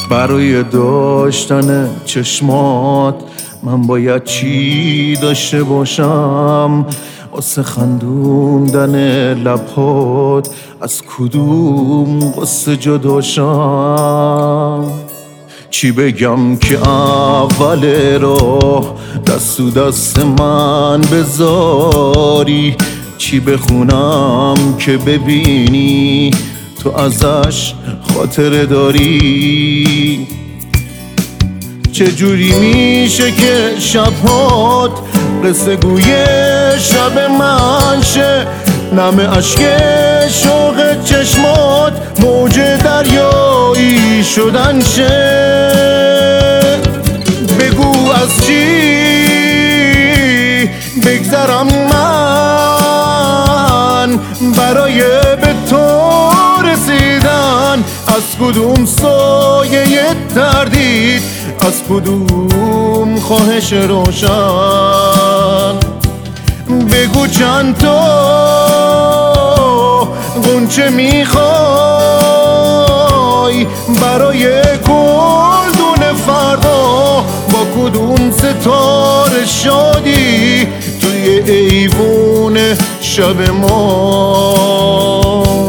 برای داشتن چشمات من باید چی داشته باشم؟ واسه خندوندن لبات از کدوم قصه جداشم؟ چی بگم که اول راه دست تو دست من بذاری؟ چی بخونم که ببینی تو ازش خاطره داری؟ چجوری میشه که شبهات قصه گوی شب من شه؟ نم اشک شوق چشمات موج دریایی شدن شه؟ بگو از چی بگذرم من برای به تو رسیدن؟ از کدوم سایه تردید، از کدوم خواهش روشن؟ بگو چند تا غنچه میخوای برای گلدون فردا؟ با کدوم ستاره شادی توی ایوون شب ما؟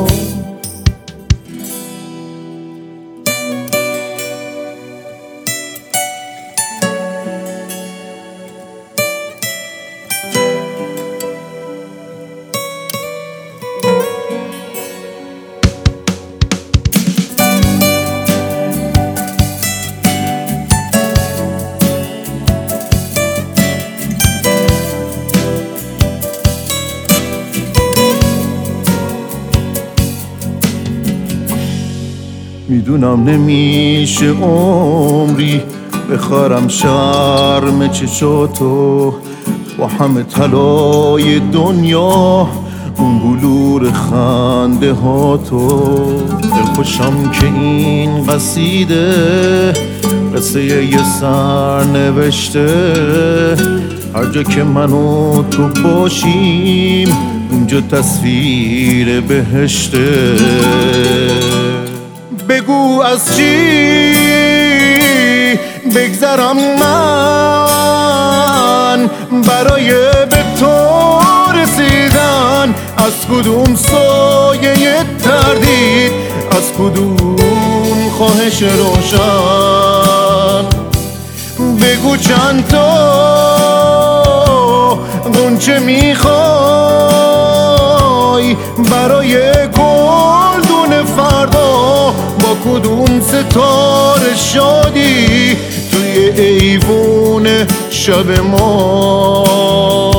میدونم نمیشه عمری بخارم شرم چشاتو، با همه طلای دنیا اون بلور خنده هاتو. دلخوشم که این قصیده قصه یه سرنوشته، هر جا که من و تو باشیم اونجا تصویر بهشته. بگو از چی بگذرم من برای به تو رسیدن؟ از کدوم سایه تردید، از کدوم خواهش روشن؟ بگو چند تا غنچه میخوای برای گلدون فردا؟ با کدوم ستاره شادی توی ایوون شب ما؟